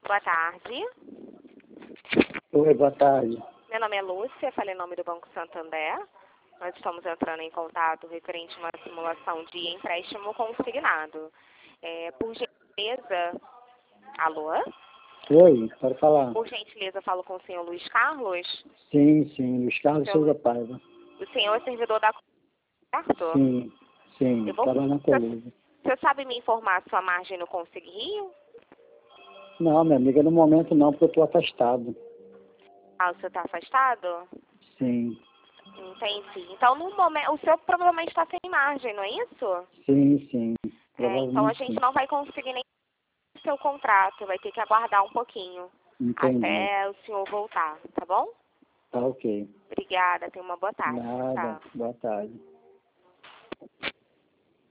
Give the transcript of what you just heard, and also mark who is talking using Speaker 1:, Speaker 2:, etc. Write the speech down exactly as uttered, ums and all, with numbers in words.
Speaker 1: Boa tarde.
Speaker 2: Oi, boa tarde.
Speaker 1: Meu nome é Lúcia, falei em nome do Banco Santander. Nós estamos entrando em contato referente a uma simulação de empréstimo consignado. É, por gentileza... Alô?
Speaker 2: Oi, pode falar.
Speaker 1: Por gentileza, falo com o senhor Luiz Carlos.
Speaker 2: Sim, sim, Luiz Carlos
Speaker 1: Seu...
Speaker 2: Souza Paiva.
Speaker 1: O senhor é servidor da... Certo?
Speaker 2: Sim, sim,
Speaker 1: Eu vou...
Speaker 2: trabalho na Colônia.
Speaker 1: Você sabe me informar a sua margem no Consig Rio?
Speaker 2: Não, minha amiga, no momento não, porque eu estou afastado.
Speaker 1: Ah, o senhor está afastado?
Speaker 2: Sim,
Speaker 1: Entendi. Então, no momento, o senhor provavelmente está sem margem, não é isso?
Speaker 2: sim, sim.
Speaker 1: É, então a
Speaker 2: Provavelmente
Speaker 1: gente
Speaker 2: sim.
Speaker 1: não vai conseguir nem o seu contrato, vai ter que aguardar um pouquinho
Speaker 2: Entendi.
Speaker 1: até o senhor voltar, tá bom?
Speaker 2: Tá ok.
Speaker 1: Obrigada, tenha uma boa tarde.
Speaker 2: Nada,
Speaker 1: Tchau.
Speaker 2: boa tarde.